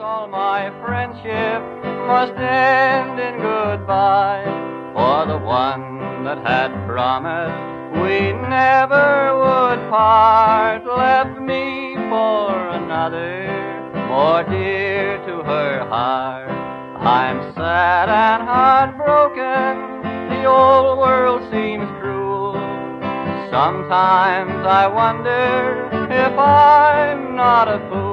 all my friendship must end in goodbye. For the one that had promised we never would part left me for another, more dear to her heart. I'm sad and heartbroken, the old world seems cruel. Sometimes I wonder if I'm not a fool.